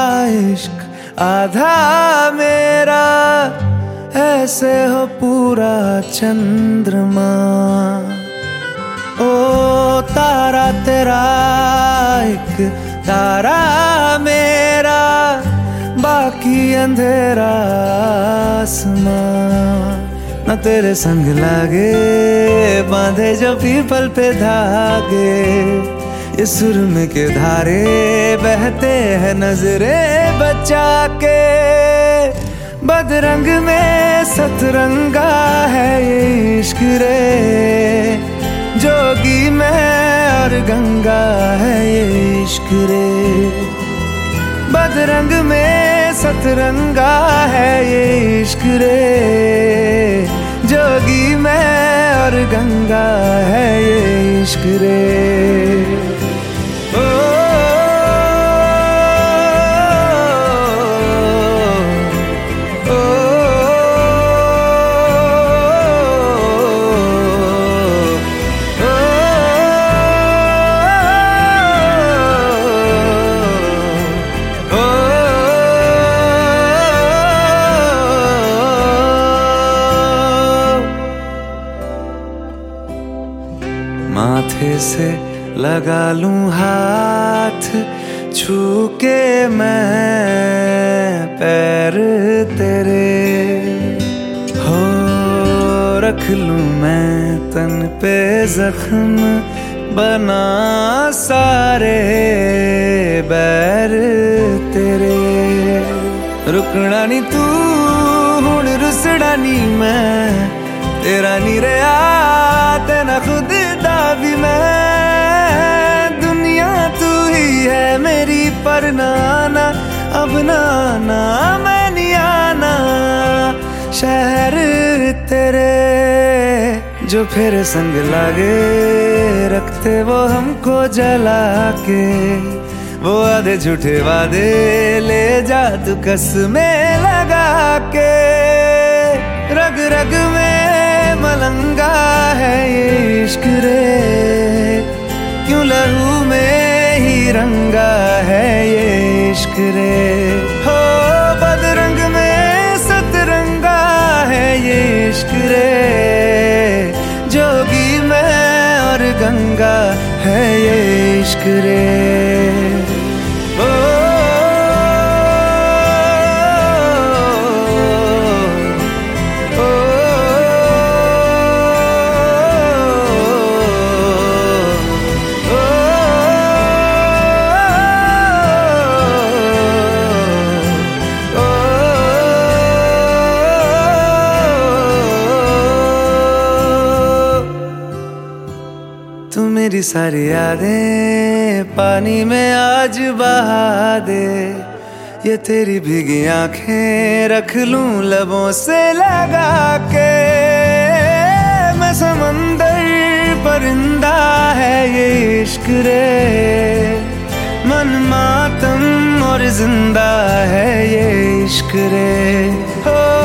इश्क आधा मेरा, ऐसे हो पूरा चंद्रमा। ओ तारा तेरा एक तारा मेरा, बाकी अंधेरा आसमां। न तेरे संग लागे बांधे जो पीपल पे धागे, इस सुरम के धारे बहते हैं नजरे बचा के। बदरंग में सतरंगा है ये इश्क रे, जोगी में और गंगा है ये इश्क रे। बदरंग में सतरंगा है ये इश्क रे, जोगी में और गंगा है ये इश्क रे। माथे से लगा लूं हाथ, छू के मैं पैर तेरे, हो रख लूं मैं तन पे जख्म, बना सारे बैर तेरे। रुकना नी तू हुण रुसड़ा नी मैं, तेरा नी रहा तेना खुद भी मैं। दुनिया तू ही है मेरी पर नाना, अब नाना मैं नहीं आना। शहर तेरे जो फिर संग लागे, रखते वो हमको जला के। वो आधे झूठे वादे ले जा तू कसमें लगा के। रग रग में मलंगा है ये इश्क रे, क्यों लहू में ही रंगा है ये इश्क रे। हो बदरंग में सतरंगा है ये इश्क रे, जोगी में और गंगा है ये इश्क रे। तू मेरी सारी यादें पानी में आज बहा दे, ये तेरी भीगी आंखें रख लूं लबों से लगा के। मैं समंदर परिंदा है ये इश्क रे, मन मातम और जिंदा है ये इश्क रे। हो